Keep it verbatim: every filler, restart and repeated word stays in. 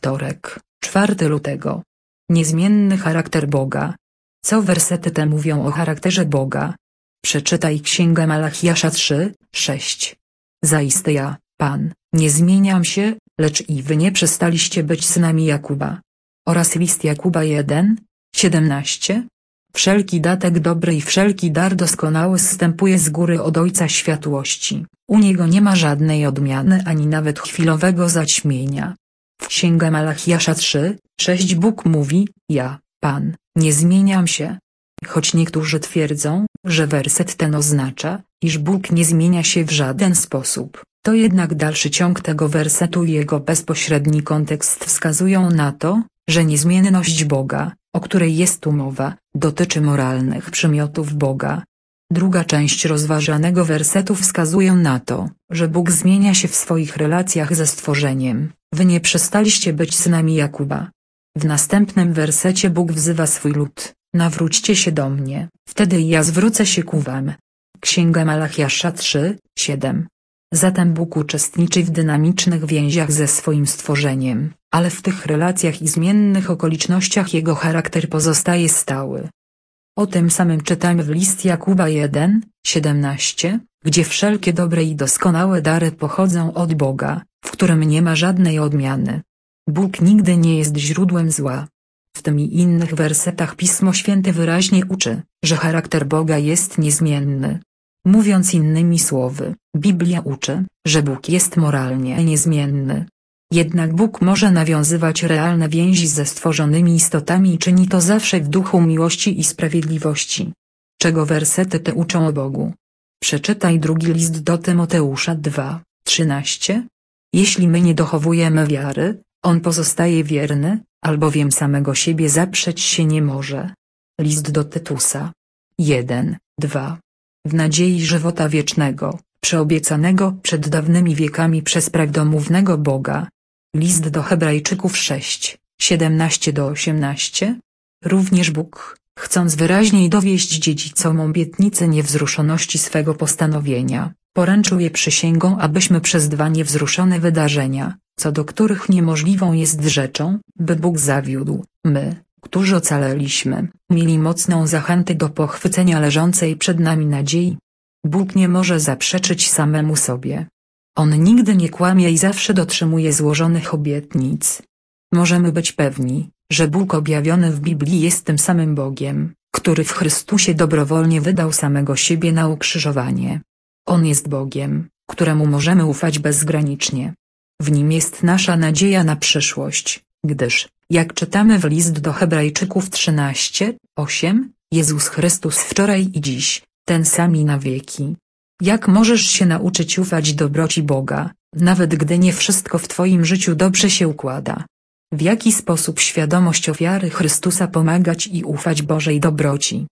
Wtorek, czwartego lutego. Niezmienny charakter Boga. Co wersety te mówią o charakterze Boga? Przeczytaj Księgę Malachiasza trzy, sześć. Zaiste ja, Pan, nie zmieniam się, lecz i wy nie przestaliście być synami Jakuba. Oraz list Jakuba jeden, siedemnaście. Wszelki datek dobry i wszelki dar doskonały zstępuje z góry od Ojca Światłości, u Niego nie ma żadnej odmiany ani nawet chwilowego zaćmienia. W Księga Malachiasza trzy, sześć Bóg mówi, ja, Pan, nie zmieniam się. Choć niektórzy twierdzą, że werset ten oznacza, iż Bóg nie zmienia się w żaden sposób, to jednak dalszy ciąg tego wersetu i jego bezpośredni kontekst wskazują na to, że niezmienność Boga, o której jest tu mowa, dotyczy moralnych przymiotów Boga. Druga część rozważanego wersetu wskazuje na to, że Bóg zmienia się w swoich relacjach ze stworzeniem. Wy nie przestaliście być synami Jakuba. W następnym wersecie Bóg wzywa swój lud, nawróćcie się do mnie, wtedy ja zwrócę się ku wam. Księga Malachiasza trzy, siedem. Zatem Bóg uczestniczy w dynamicznych więziach ze swoim stworzeniem, ale w tych relacjach i zmiennych okolicznościach Jego charakter pozostaje stały. O tym samym czytamy w list Jakuba jeden, siedemnaście, gdzie wszelkie dobre i doskonałe dary pochodzą od Boga, w którym nie ma żadnej odmiany. Bóg nigdy nie jest źródłem zła. W tym i innych wersetach Pismo Święte wyraźnie uczy, że charakter Boga jest niezmienny. Mówiąc innymi słowy, Biblia uczy, że Bóg jest moralnie niezmienny. Jednak Bóg może nawiązywać realne więzi ze stworzonymi istotami i czyni to zawsze w duchu miłości i sprawiedliwości. Czego wersety te uczą o Bogu? Przeczytaj drugi list do Tymoteusza dwa, trzynaście. Jeśli my nie dochowujemy wiary, On pozostaje wierny, albowiem samego siebie zaprzeć się nie może. List do Tytusa jeden, dwa. W nadziei żywota wiecznego, przeobiecanego przed dawnymi wiekami przez prawdomównego Boga. List do Hebrajczyków sześć, siedemnaście do osiemnaście. Również Bóg, chcąc wyraźniej dowieść dziedzicom obietnicy niewzruszoności swego postanowienia, poręczył je przysięgą, abyśmy przez dwa niewzruszone wydarzenia, co do których niemożliwą jest rzeczą, by Bóg zawiódł, my, którzy ocaleliśmy, mieli mocną zachętę do pochwycenia leżącej przed nami nadziei. Bóg nie może zaprzeczyć samemu sobie. On nigdy nie kłamie i zawsze dotrzymuje złożonych obietnic. Możemy być pewni, że Bóg objawiony w Biblii jest tym samym Bogiem, który w Chrystusie dobrowolnie wydał samego siebie na ukrzyżowanie. On jest Bogiem, któremu możemy ufać bezgranicznie. W Nim jest nasza nadzieja na przyszłość, gdyż, jak czytamy w list do Hebrajczyków trzynaście, osiem, Jezus Chrystus wczoraj i dziś, ten sam i na wieki. Jak możesz się nauczyć ufać dobroci Boga, nawet gdy nie wszystko w Twoim życiu dobrze się układa? W jaki sposób świadomość ofiary Chrystusa pomagać i ufać Bożej dobroci?